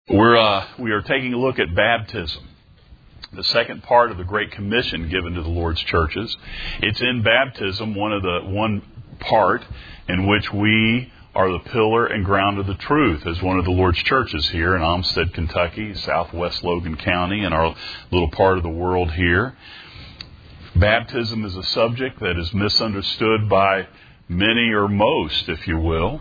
We are taking a look at baptism, the second part of the Great Commission given to the Lord's churches. It's in baptism, one part in which we are the pillar and ground of the truth as one of the Lord's churches here in Olmsted, Kentucky, southwest Logan County, in our little part of the world here. Baptism is a subject that is misunderstood by many or most, if you will.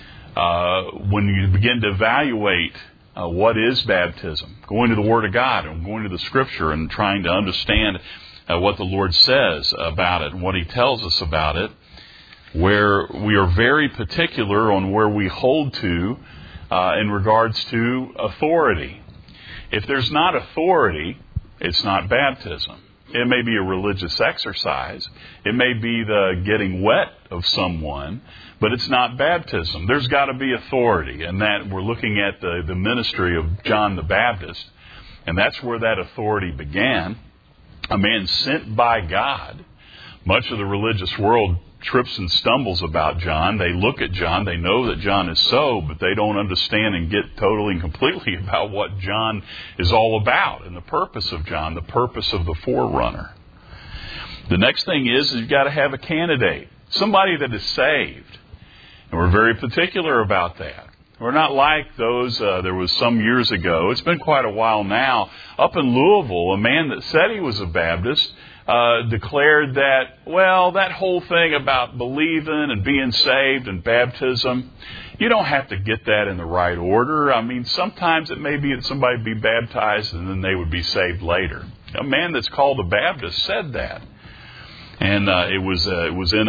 When you begin to evaluate what is baptism, going to the Word of God and going to the Scripture and trying to understand what the Lord says about it and what He tells us about it, where we are very particular on where we hold to in regards to authority. If there's not authority, it's not baptism. It may be a religious exercise. It may be the getting wet of someone, but it's not baptism. There's got to be authority, and that we're looking at the ministry of John the Baptist, and that's where that authority began. A man sent by God. Much of the religious world trips and stumbles about John. They look at John, they know that John is so, but they don't understand and get totally and completely about what John is all about and the purpose of John, the purpose of the forerunner. The next thing is you've got to have a candidate, somebody that is saved. And we're very particular about that. We're not like those, there was some years ago, it's been quite a while now, up in Louisville, a man that said he was a Baptist declared that, well, that whole thing about believing and being saved and baptism, you don't have to get that in the right order. I mean, sometimes it may be that somebody be baptized and then they would be saved later. A man that's called a Baptist said that. And it was in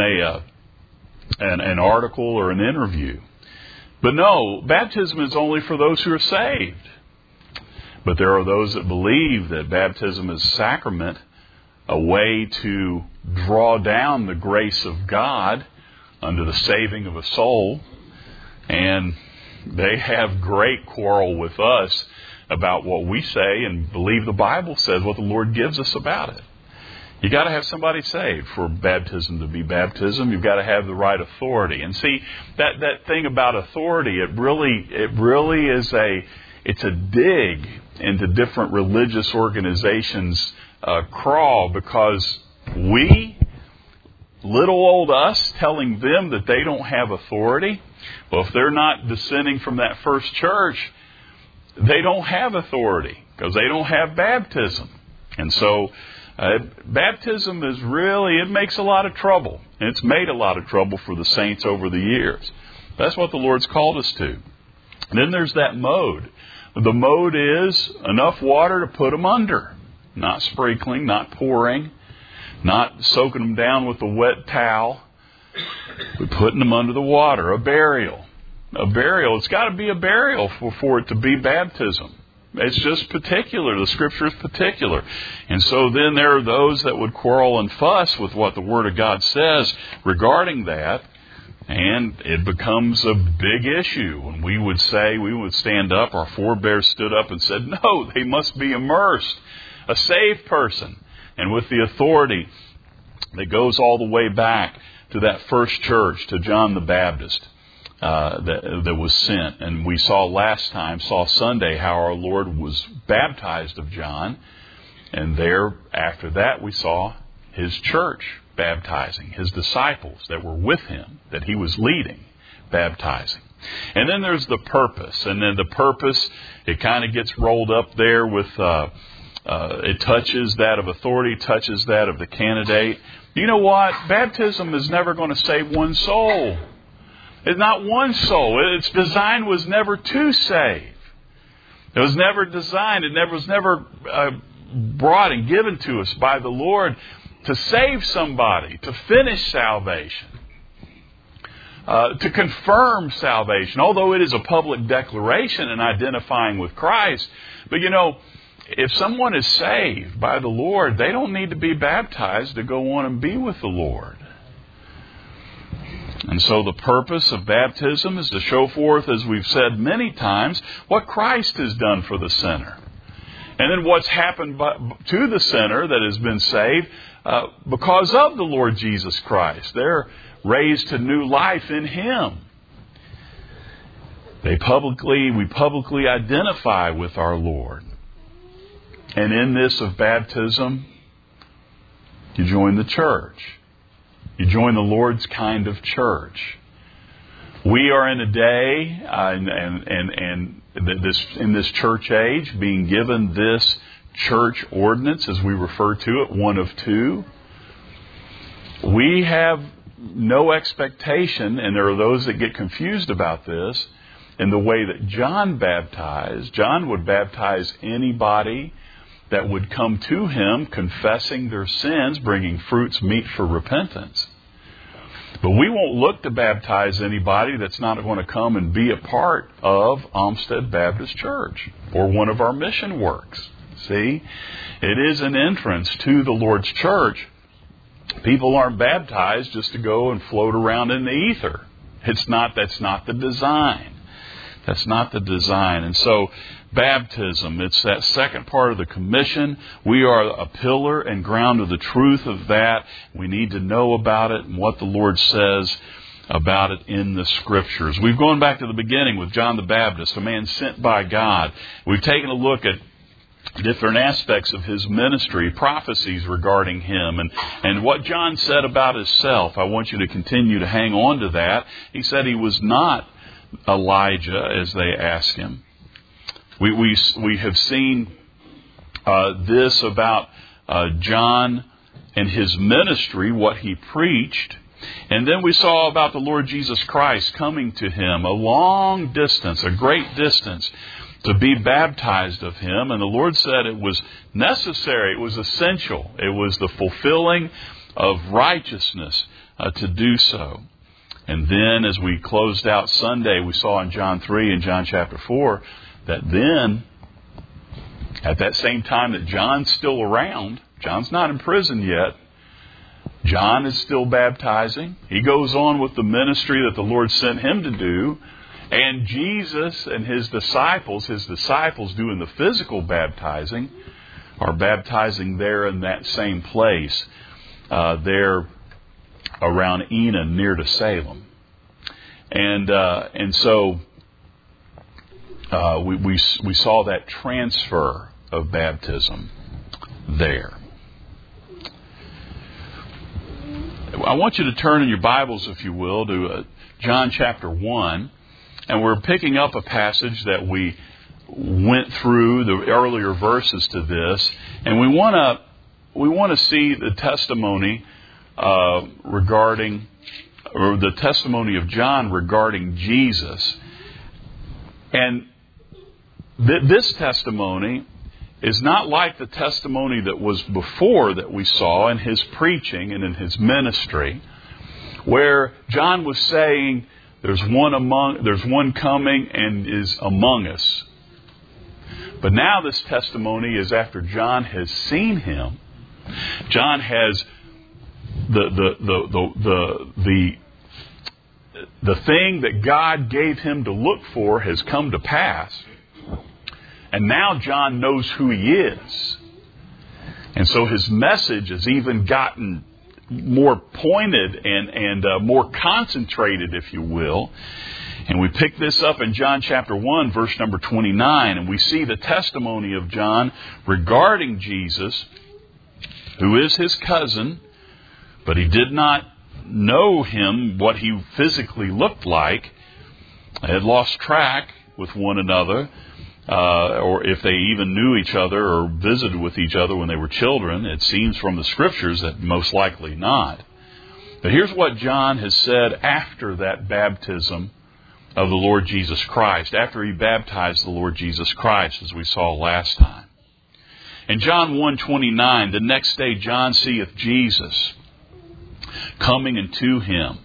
an article or an interview. But no, baptism is only for those who are saved. But there are those that believe that baptism is a sacrament, a way to draw down the grace of God unto the saving of a soul. And they have great quarrel with us about what we say and believe the Bible says, what the Lord gives us about it. You got to have somebody saved for baptism to be baptism. You've got to have the right authority. And see, that thing about authority, it really is it's a dig into different religious organizations' crawl, because we, little old us, telling them that they don't have authority. Well, if they're not descending from that first church, they don't have authority because they don't have baptism. And so baptism is really, it makes a lot of trouble. And it's made a lot of trouble for the saints over the years. That's what the Lord's called us to. And then there's that mode. The mode is enough water to put them under. Not sprinkling, not pouring, not soaking them down with a wet towel, but putting them under the water. A burial. It's got to be a burial for it to be baptism. It's just particular. The Scripture is particular. And so then there are those that would quarrel and fuss with what the Word of God says regarding that. And it becomes a big issue. And we would stand up, our forebears stood up and said, no, they must be immersed. A saved person, and with the authority that goes all the way back to that first church, to John the Baptist that was sent. And we saw Sunday, how our Lord was baptized of John. And there, after that, we saw His church baptizing, His disciples that were with Him, that He was leading, baptizing. And then there's the purpose. And then the purpose, it kind of gets rolled up there with... it touches that of authority, touches that of the candidate. You know what? Baptism is never going to save one soul. It's not one soul. Its design was never to save. It was never designed. It was never brought and given to us by the Lord to save somebody, to finish salvation, to confirm salvation, although it is a public declaration and identifying with Christ. But you know, if someone is saved by the Lord, they don't need to be baptized to go on and be with the Lord. And so the purpose of baptism is to show forth, as we've said many times, what Christ has done for the sinner. And then what's happened to the sinner that has been saved because of the Lord Jesus Christ. They're raised to new life in Him. We publicly identify with our Lord. And in this of baptism, you join the church. You join the Lord's kind of church. We are in a day, in this church age, being given this church ordinance, as we refer to it, one of two. We have no expectation, and there are those that get confused about this, in the way that John baptized. John would baptize anybody that would come to him confessing their sins, bringing fruits meet for repentance. But we won't look to baptize anybody that's not going to come and be a part of Olmsted Baptist Church or one of our mission works. See? It is an entrance to the Lord's church. People aren't baptized just to go and float around in the ether. That's not the design. That's not the design. And so, baptism, it's that second part of the commission. We are a pillar and ground of the truth of that. We need to know about it and what the Lord says about it in the Scriptures. We've gone back to the beginning with John the Baptist, a man sent by God. We've taken a look at different aspects of his ministry, prophecies regarding him, and what John said about himself. I want you to continue to hang on to that. He said he was not Elijah, as they asked him. We have seen this about John and his ministry, what he preached. And then we saw about the Lord Jesus Christ coming to him a long distance, a great distance, to be baptized of him. And the Lord said it was necessary, it was essential, it was the fulfilling of righteousness to do so. And then as we closed out Sunday, we saw in John 3 and John chapter 4 that then, at that same time that John's still around, John's not in prison yet, John is still baptizing. He goes on with the ministry that the Lord sent him to do. And Jesus and his disciples doing the physical baptizing, are baptizing there in that same place, there around Enon, near to Salem. And so we saw that transfer of baptism there. I want you to turn in your Bibles, if you will, to John chapter 1. And we're picking up a passage that we went through the earlier verses to this. And we want to see the testimony regarding, or the testimony of John regarding Jesus. And this testimony is not like the testimony that was before that we saw in his preaching and in his ministry, where John was saying, there's one coming and is among us. But now this testimony is after John has seen him. John has the thing that God gave him to look for has come to pass. And now John knows who he is. And so his message has even gotten more pointed and more concentrated, if you will. And we pick this up in John chapter 1, verse number 29, and we see the testimony of John regarding Jesus, who is his cousin, but he did not know him, what he physically looked like. They had lost track with one another, or if they even knew each other or visited with each other when they were children. It seems from the Scriptures that most likely not. But here's what John has said after that baptism of the Lord Jesus Christ, after he baptized the Lord Jesus Christ, as we saw last time. In John 1:29, the next day John seeth Jesus coming unto him,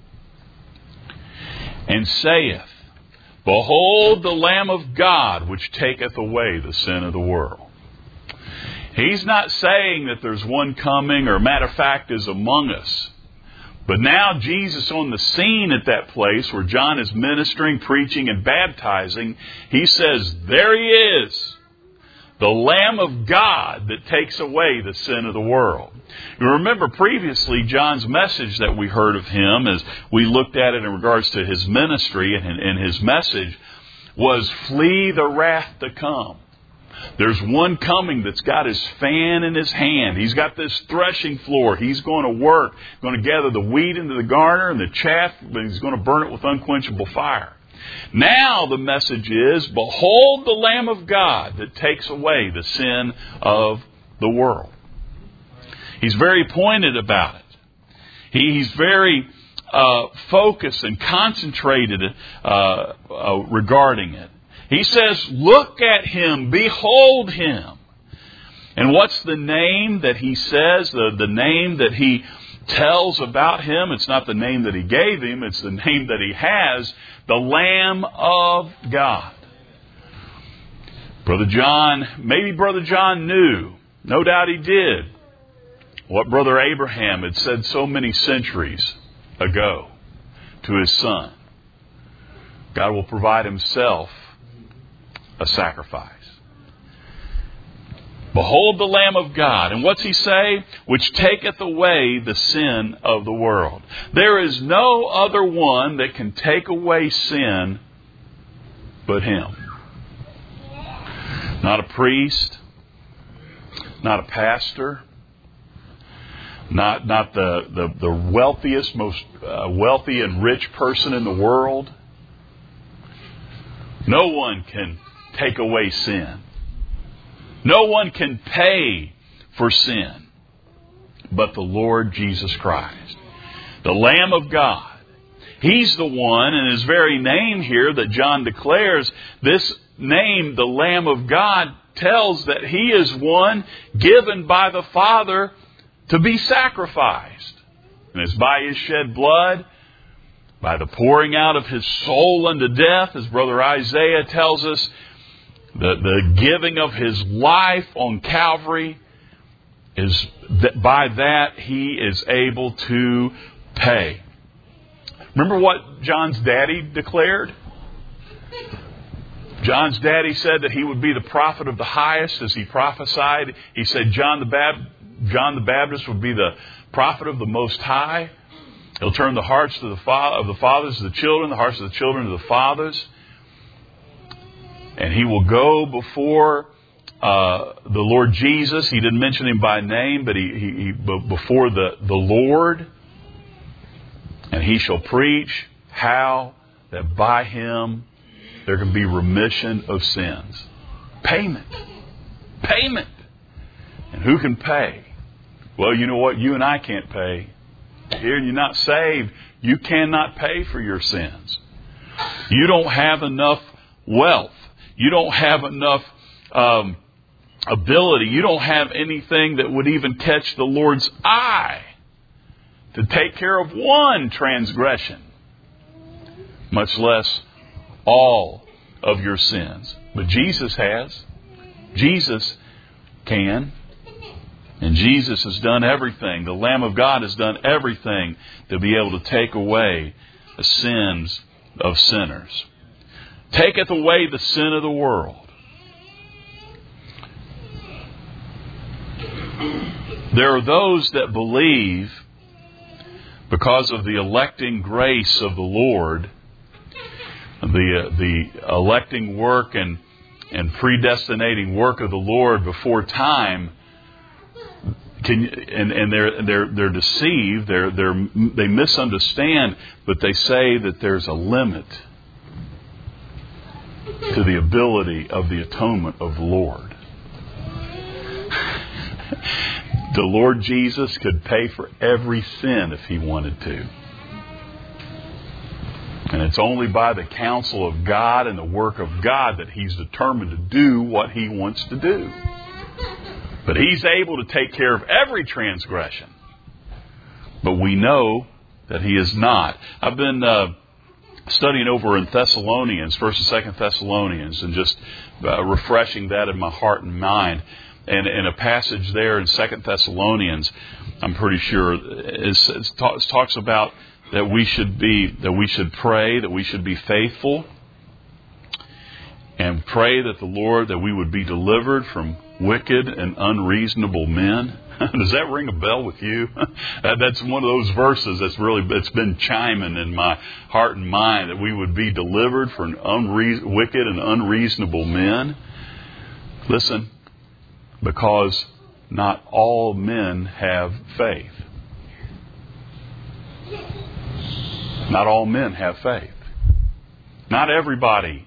and saith, Behold the Lamb of God, which taketh away the sin of the world. He's not saying that there's one coming, or matter of fact is among us. But now Jesus on the scene at that place where John is ministering, preaching, and baptizing, he says, there he is. The Lamb of God that takes away the sin of the world. You remember previously John's message that we heard of him as we looked at it in regards to his ministry, and his message was flee the wrath to come. There's one coming that's got his fan in his hand. He's got this threshing floor. He's going to work, going to gather the wheat into the garner and the chaff, but he's going to burn it with unquenchable fire. Now the message is, behold the Lamb of God that takes away the sin of the world. He's very pointed about it. He's very focused and concentrated regarding it. He says, look at him, behold him. And what's the name that he says, the name that he tells about him? It's not the name that he gave him, it's the name that he has, the Lamb of God. Maybe Brother John knew, no doubt he did, what Brother Abraham had said so many centuries ago to his son. God will provide himself a sacrifice. Behold the Lamb of God. And what's he say? Which taketh away the sin of the world. There is no other one that can take away sin but him. Not a priest, not a pastor, not the wealthiest, most wealthy and rich person in the world. No one can take away sin. No one can pay for sin but the Lord Jesus Christ, the Lamb of God. He's the one, and his very name here that John declares, this name, the Lamb of God, tells that he is one given by the Father to be sacrificed. And it's by his shed blood, by the pouring out of his soul unto death, as Brother Isaiah tells us, the giving of his life on Calvary, is that by that he is able to pay. Remember what John's daddy declared? John's daddy said that he would be the prophet of the highest as he prophesied. He said John the Baptist would be the prophet of the Most High. He'll turn the hearts of the fathers to the children, the hearts of the children to the fathers. And he will go before the Lord Jesus. He didn't mention him by name, but he before the Lord. And he shall preach how that by him there can be remission of sins. Payment. And who can pay? Well, you know what? You and I can't pay. Here, you're not saved. You cannot pay for your sins. You don't have enough wealth. You don't have enough ability. You don't have anything that would even catch the Lord's eye to take care of one transgression, much less all of your sins. But Jesus has. Jesus can. And Jesus has done everything. The Lamb of God has done everything to be able to take away the sins of sinners. Taketh away the sin of the world. There are those that believe, because of the electing grace of the Lord, the electing work and predestinating work of the Lord before time, and they're deceived, they misunderstand, but they say that there's a limit to the ability of the atonement of the Lord. The Lord Jesus could pay for every sin if He wanted to. And it's only by the counsel of God and the work of God that He's determined to do what He wants to do. But He's able to take care of every transgression. But we know that He is not. I've been studying over in Thessalonians, 1st and 2nd Thessalonians, and just refreshing that in my heart and mind. And in a passage there in 2nd Thessalonians, I'm pretty sure it talks about that we should pray, that we should be faithful. and pray that the Lord, that we would be delivered from wicked and unreasonable men. Does that ring a bell with you? That's one of those verses it's been chiming in my heart and mind, that we would be delivered from wicked and unreasonable men. Listen, because not all men have faith. Not all men have faith. Not everybody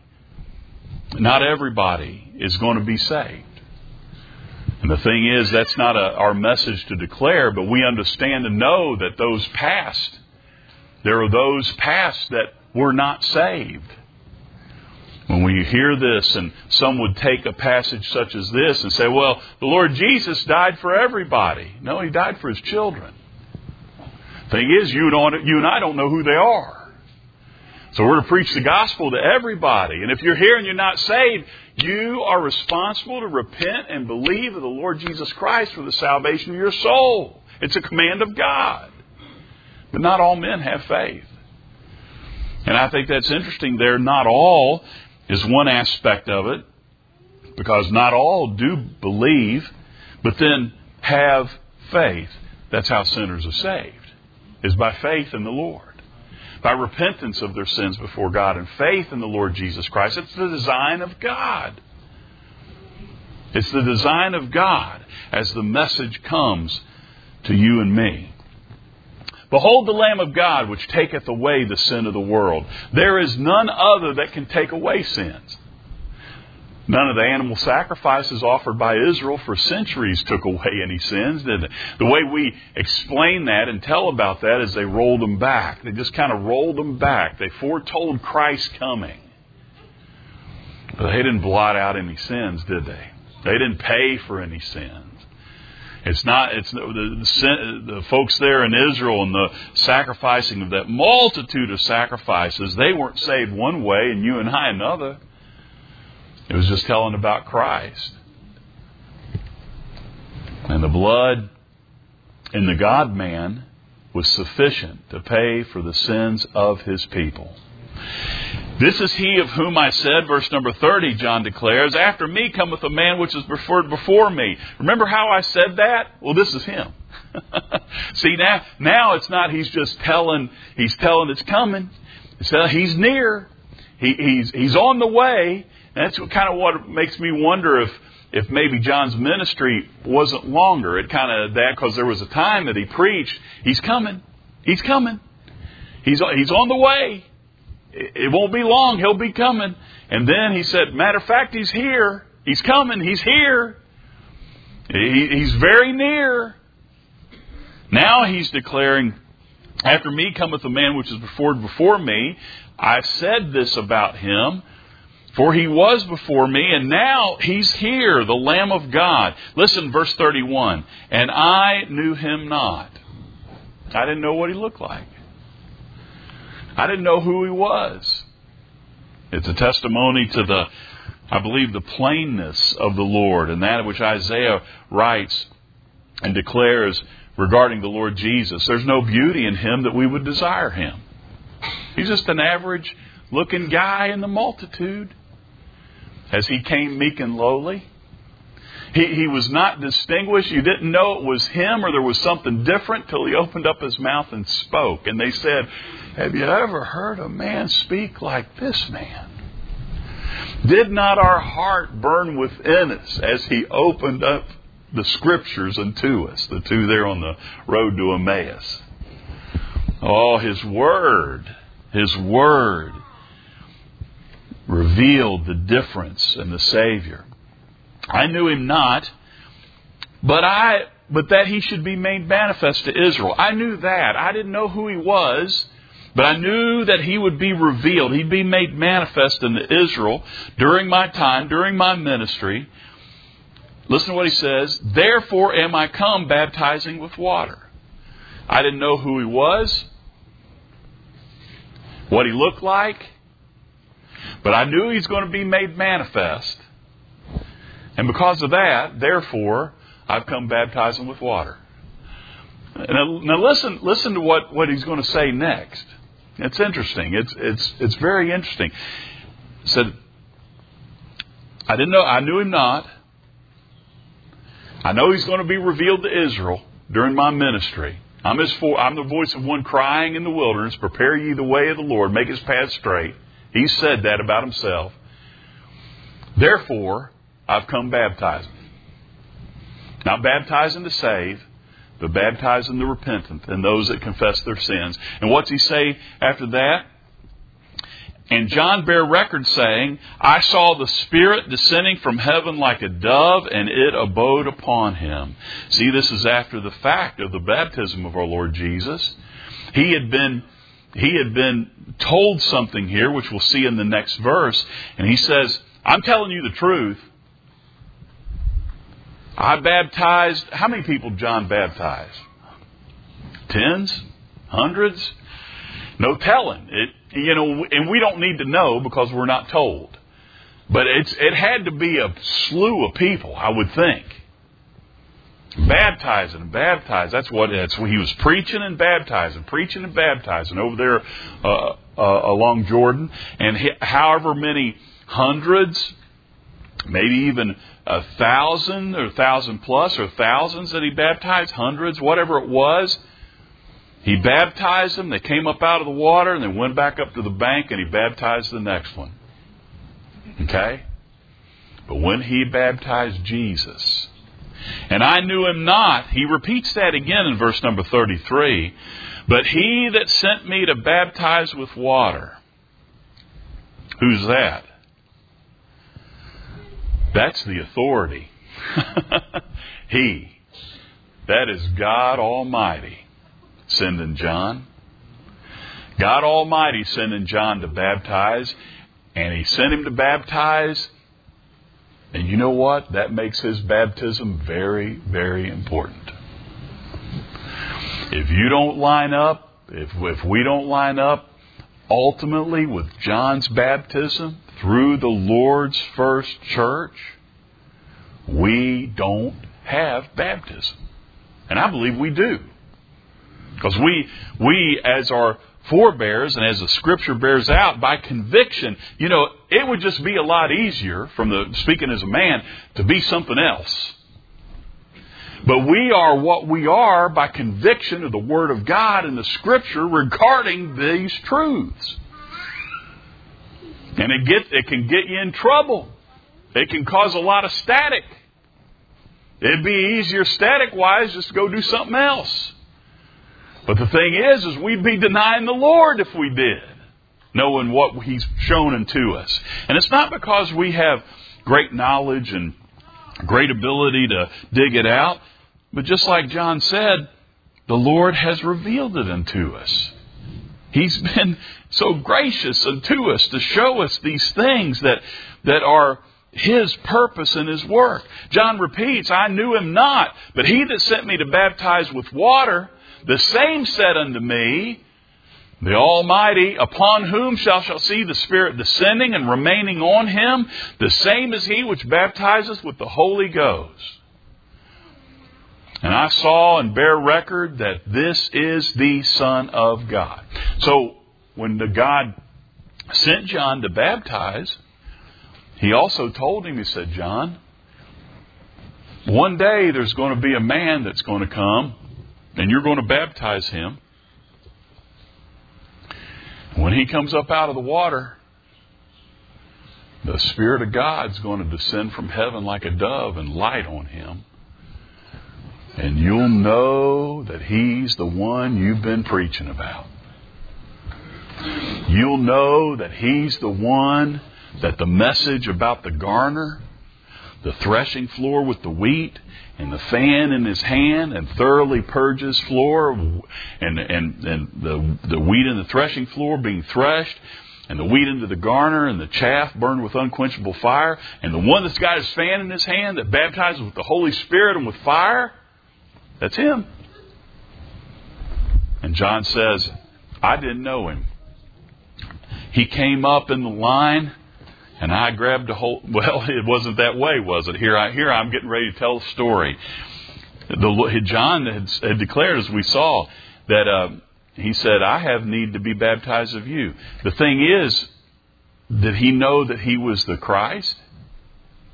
is going to be saved. And the thing is, that's not our message to declare, but we understand and know that there are those past that were not saved. When we hear this, and some would take a passage such as this and say, well, the Lord Jesus died for everybody. No, He died for His children. The thing is, you and I don't know who they are. So we're to preach the gospel to everybody. And if you're here and you're not saved, you are responsible to repent and believe in the Lord Jesus Christ for the salvation of your soul. It's a command of God. But not all men have faith. And I think that's interesting there. Not all is one aspect of it, because not all do believe, but then have faith. That's how sinners are saved, is by faith in the Lord. By repentance of their sins before God and faith in the Lord Jesus Christ. It's the design of God. It's the design of God as the message comes to you and me. Behold the Lamb of God, which taketh away the sin of the world. There is none other that can take away sins. None of the animal sacrifices offered by Israel for centuries took away any sins, did they? The way we explain that and tell about that is they rolled them back. They just kind of rolled them back. They foretold Christ coming. But they didn't blot out any sins, did they? They didn't pay for any sins. It's the folks there in Israel and the sacrificing of that multitude of sacrifices, they weren't saved one way and you and I another. It was just telling about Christ. And the blood in the God-man was sufficient to pay for the sins of His people. This is He of whom I said, verse number 30, John declares, after me cometh a man which is preferred before me. Remember how I said that? Well, this is Him. See, now it's not He's just telling it's coming. He's near. He's on the way. And that's kind of what makes me wonder if maybe John's ministry wasn't longer. It kind of that, because there was a time that he preached, He's coming. He's coming. He's on the way. It won't be long. He'll be coming. And then He said, matter of fact, He's here. He's coming. He's here. He's very near. Now He's declaring, after me cometh a man which is before me. I said this about Him, for He was before me, and now He's here, the Lamb of God. Listen, verse 31. And I knew Him not. I didn't know what He looked like. I didn't know who He was. It's a testimony to I believe, the plainness of the Lord, and that which Isaiah writes and declares regarding the Lord Jesus. There's no beauty in Him that we would desire Him. He's just an average looking guy in the multitude. As He came meek and lowly. He was not distinguished. You didn't know it was Him or there was something different till He opened up His mouth and spoke. And they said, have you ever heard a man speak like this man? Did not our heart burn within us as He opened up the Scriptures unto us? The two there on the road to Emmaus. Oh, His Word revealed the difference in the Savior. I knew Him not, but that He should be made manifest to Israel. I knew that. I didn't know who He was, but I knew that He would be revealed. He'd be made manifest into Israel during my time, during my ministry. Listen to what He says. Therefore am I come baptizing with water. I didn't know who He was, what He looked like, but I knew He's going to be made manifest. And because of that, therefore, I've come baptizing with water. Now listen to what He's going to say next. It's interesting. It's very interesting. He said, I didn't know. I knew him not. I know he's going to be revealed to Israel during my ministry. I'm the voice of one crying in the wilderness, prepare ye the way of the Lord, make his path straight. He said that about himself. Therefore, I've come baptizing. Not baptizing to save, but baptizing the repentant and those that confess their sins. And what's he say after that? And John bare record saying, I saw the Spirit descending from heaven like a dove, and it abode upon him. See, this is after the fact of the baptism of our Lord Jesus. He had been told something here, which we'll see in the next verse. And he says, I'm telling you the truth. I baptized, how many people John baptized? Tens? Hundreds? No telling. And we don't need to know because we're not told. But it had to be a slew of people, I would think. Baptizing and baptizing. That's what he was preaching and baptizing over there along Jordan. And however many hundreds, maybe even 1,000 or 1,000 plus or thousands that he baptized, hundreds, whatever it was. He baptized them. They came up out of the water and then went back up to the bank and he baptized the next one. Okay? But when he baptized Jesus, and I knew him not, he repeats that again in verse number 33. But he that sent me to baptize with water. Who's that? That's the authority. He. That is God Almighty sending John. God Almighty sending John to baptize. And he sent him to baptize. And you know what? That makes his baptism very, very important. If you don't line up, if we don't line up ultimately with John's baptism through the Lord's first church, we don't have baptism. And I believe we do. Because we as our forebears and as the Scripture bears out, by conviction, it would just be a lot easier, speaking as a man, to be something else. But we are what we are by conviction of the Word of God and the Scripture regarding these truths. And it can get you in trouble. It can cause a lot of static. It'd be easier static-wise just to go do something else. But the thing is we'd be denying the Lord if we did, knowing what He's shown unto us. And it's not because we have great knowledge and great ability to dig it out, but just like John said, the Lord has revealed it unto us. He's been so gracious unto us to show us these things that are His purpose and His work. John repeats, I knew him not, but he that sent me to baptize with water, the same said unto me, the Almighty, upon whom shall see the Spirit descending and remaining on him, the same is he which baptizeth with the Holy Ghost. And I saw and bear record that this is the Son of God. So, when God sent John to baptize, He also told him, He said, John, one day there's going to be a man that's going to come, and you're going to baptize him. When he comes up out of the water, the Spirit of God's going to descend from heaven like a dove and light on him. And you'll know that he's the one you've been preaching about. You'll know that he's the one that the message about the garner, the threshing floor with the wheat, and the fan in his hand, and thoroughly purges floor, and the wheat in the threshing floor being threshed, and the wheat into the garner, and the chaff burned with unquenchable fire, and the one that's got his fan in his hand that baptizes with the Holy Spirit and with fire, that's him. And John says, I didn't know him. He came up in the line, and I grabbed a hold. Well, it wasn't that way, was it? Here I'm getting ready to tell the story. John had declared, as we saw, that he said, I have need to be baptized of you. The thing is, did he know that he was the Christ?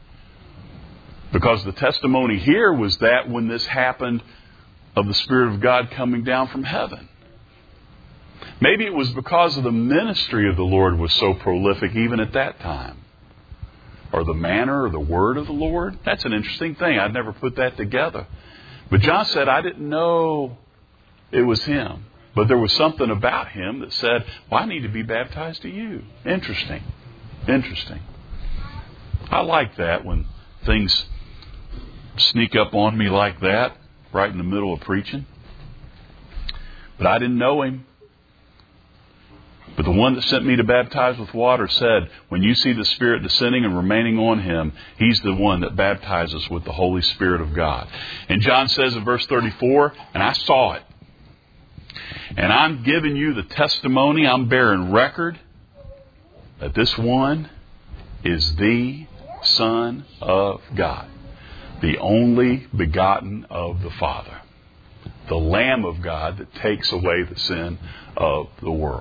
Because the testimony here was that when this happened of the Spirit of God coming down from heaven. Maybe it was because of the ministry of the Lord was so prolific even at that time. Or the manner or the word of the Lord. That's an interesting thing. I'd never put that together. But John said, I didn't know it was him. But there was something about him that said, well, I need to be baptized to you. Interesting. Interesting. I like that when things sneak up on me like that, right in the middle of preaching. But I didn't know him. But the one that sent me to baptize with water said, when you see the Spirit descending and remaining on him, he's the one that baptizes with the Holy Spirit of God. And John says in verse 34, and I saw it. And I'm giving you the testimony, I'm bearing record that this one is the Son of God, the only begotten of the Father, the Lamb of God that takes away the sin of the world.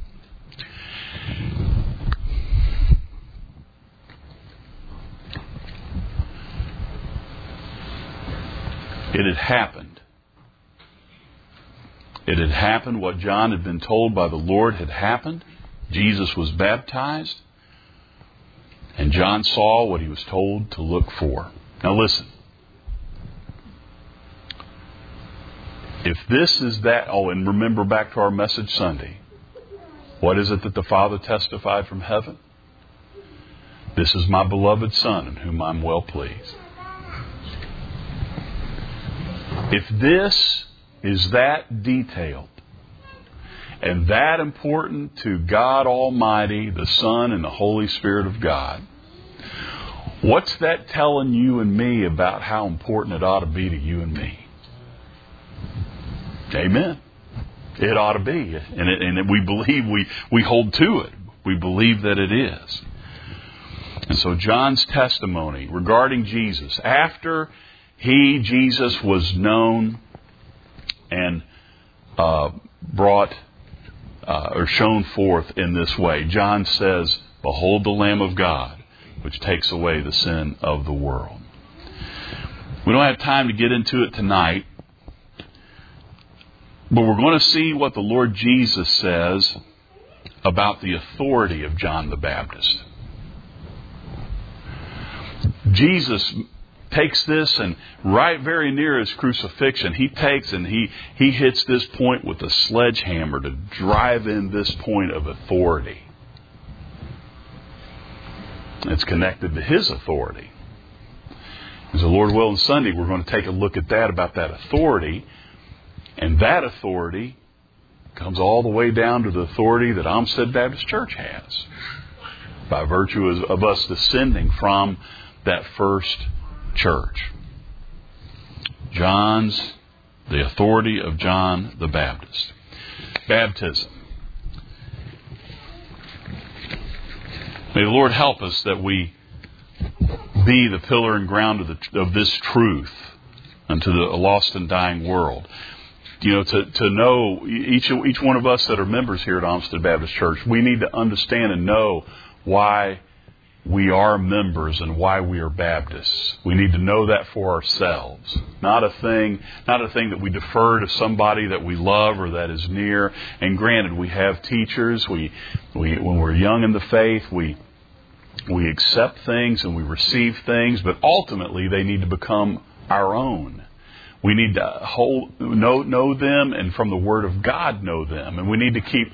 It had happened. It had happened. What John had been told by the Lord had happened. Jesus was baptized. And John saw what he was told to look for. Now listen. If this is that... Oh, and remember back to our message Sunday. What is it that the Father testified from heaven? This is my beloved Son in whom I'm well pleased. If this is that detailed and that important to God Almighty, the Son, and the Holy Spirit of God, what's that telling you and me about how important it ought to be to you and me? Amen. It ought to be. And we believe, we hold to it. We believe that it is. And so John's testimony regarding Jesus, after Jesus, was known and brought or shown forth in this way, John says, behold the Lamb of God, which takes away the sin of the world. We don't have time to get into it tonight. But we're going to see what the Lord Jesus says about the authority of John the Baptist. Jesus takes this, and right very near his crucifixion, he takes and he hits this point with a sledgehammer to drive in this point of authority. It's connected to his authority. As the Lord will on Sunday, we're going to take a look at that, about that authority. And that authority comes all the way down to the authority that Olmsted Baptist Church has, by virtue of us descending from that first church. The authority of John the Baptist. Baptism. May the Lord help us that we be the pillar and ground of this truth unto the lost and dying world. You know, to know, each one of us that are members here at Olmsted Baptist Church, we need to understand and know why we are members and why we are Baptists. We need to know that for ourselves. Not a thing that we defer to somebody that we love or that is near. And granted, we have teachers. When we're young in the faith, we accept things and we receive things, but ultimately they need to become our own. We need to know them, and from the Word of God know them. And we need to keep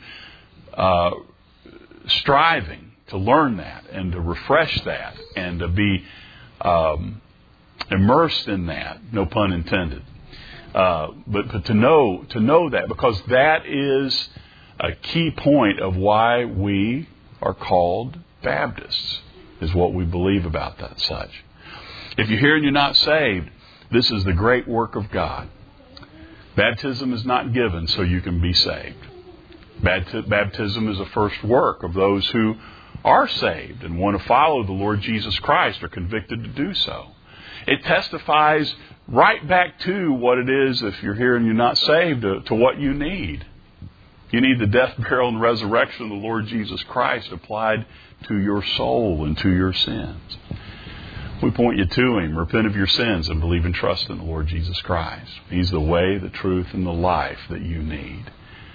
striving to learn that and to refresh that and to be immersed in that, no pun intended. But to know that, because that is a key point of why we are called Baptists, is what we believe about that such. If you're here and you're not saved, this is the great work of God. Baptism is not given so you can be saved. Baptism is a first work of those who are saved and want to follow the Lord Jesus Christ, are convicted to do so. It testifies right back to what it is, if you're here and you're not saved, to what you need. You need the death, burial, and resurrection of the Lord Jesus Christ applied to your soul and to your sins. We point you to Him. Repent of your sins and believe and trust in the Lord Jesus Christ. He's the way, the truth, and the life that you need.